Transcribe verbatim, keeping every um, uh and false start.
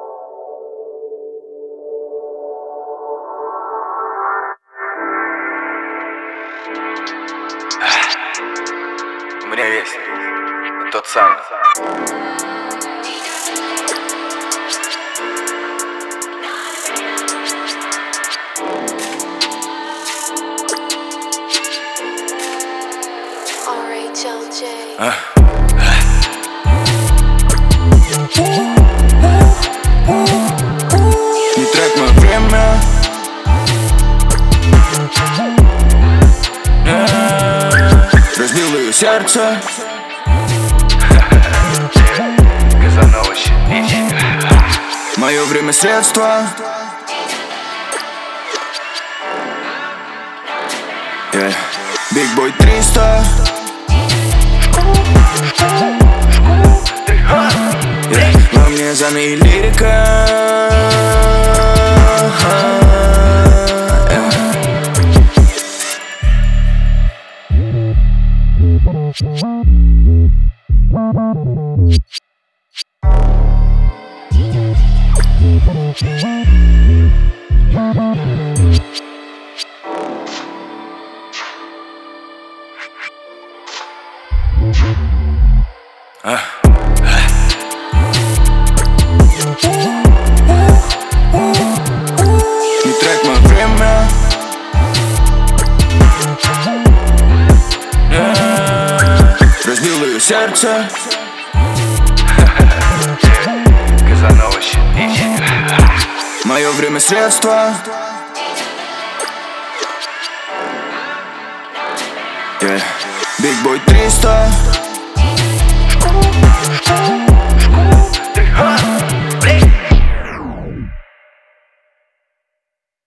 У меня есть тот самый. А? Не трать мое время. Разбил ее сердце. Мое время средство. Yeah. Big Boy триста. Yeah. Во мне заново лирика. А. Не трать мое время. Разбил ее сердце. Мое время средство. Yeah. Big Boy триста.